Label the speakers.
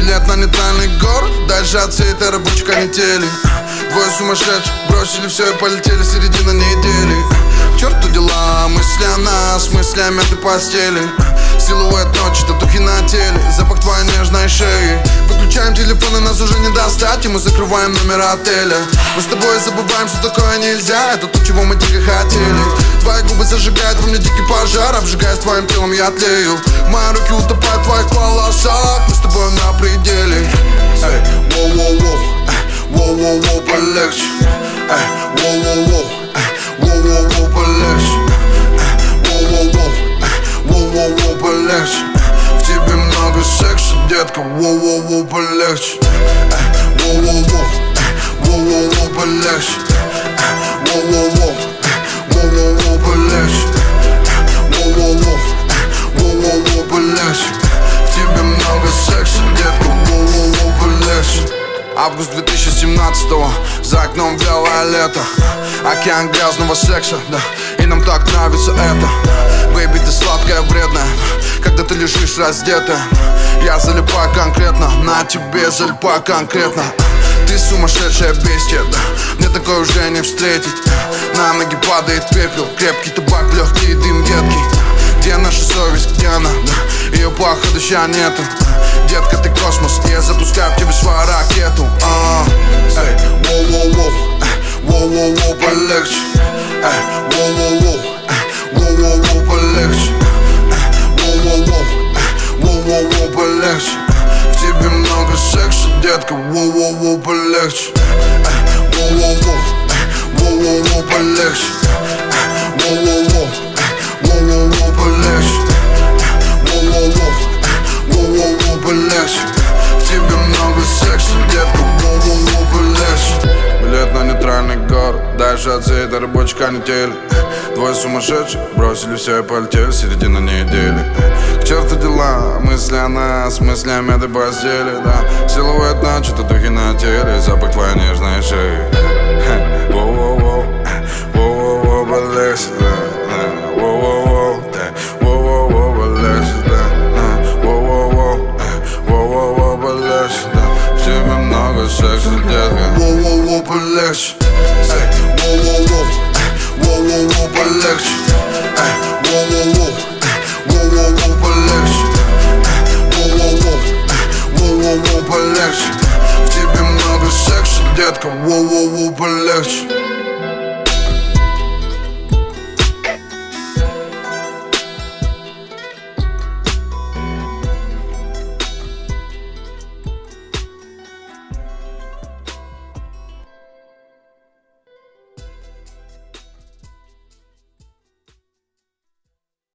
Speaker 1: Билет на нейтральный город, дальше от всей этой рабочей канители. Двое сумасшедших бросили все и полетели, середина недели. К черту дела, мысли о нас, мысли о мятой постели. Силуэт ночи, татухи на теле, запах твоей нежной шеи. Выключаем телефоны, нас уже не достать, и мы закрываем номер отеля. Мы с тобой забываем, что такое нельзя, это то, чего мы дико хотели. Твои губы зажигают во мне дикий пожар, обжигаясь твоим телом, я тлею. Мои руки утопают в твоих волосах, мы с тобой на пределе. Эй, воу-воу-воу, воу-воу-воу, полегче. Эй, воу-воу-воу, воу-воу-воу, полегче. Воу-воу-воу, воу-воу-воу, полегче. В тебе много секса, детка, воу-воу-воу, полегче. Воу-воу-воу, воу-воу-воу, полегче. Воу-воу-воу, воу-воу-воу, полегче. Воу-воу-воу, воу-воу-воу, полегче. В тебе много секса, детка, воу-воу-воу, полегче. Август 2017-го, за окном белое лето. Океан грязного секса, да, и нам так нравится это. Бэйби, ты сладкая, вредная, когда ты лежишь раздетая. Я залипаю конкретно, на тебе залипаю конкретно. Ты сумасшедшая бестия, да, мне такое уже не встретить. На ноги падает пепел, крепкий табак, легкий дым едкий. Где наша совесть, где она, да, ее походу ща нету. Детка, ты космос, и я запускаю в тебе свою ракету. Эй, воу-воу-воу, воу-воу-воу, полегче. Эй, воу-воу-воу, воу-воу-воу, полегче. Воу-воу-воу, воу-воу-воу, полегче. В тебе много секса, детка, воу-воу-воу, полегче. Воу-воу-воу, воу-воу-воу, полегче. Воу-воу-воу, воу-воу-воу, полегче. Воу-воу-воу, воу-воу-воу, полегче. В тебе много секса, детка, воу-воу-воу, полегче. Билет на нейтральный город, дальше от всей этой рабочей канители. Двое сумасшедших бросили все и полетели, середина недели. К черту дела, мысли о нас, мысли о мятой постели, да. Силуэт ночи, татухи на теле, запах твоей нежной шеи. Воу-воу-воу, воу-воу-воу, полегче, да. Воу-воу-воу, воу-воу-воу, полегче, да. Воу-воу-воу, воу-воу-воу, полегче, да. В тебе много секса, детка. Воу-воу-воу, полегче. Воу-воу-воу, воу-воу-воу, полегче. Воу-воу-воу, воу-воу-воу, полегче. Воу-воу-воу, воу-воу-воу, полегче. В тебе много секса, детка, воу-воу-воу, полегче.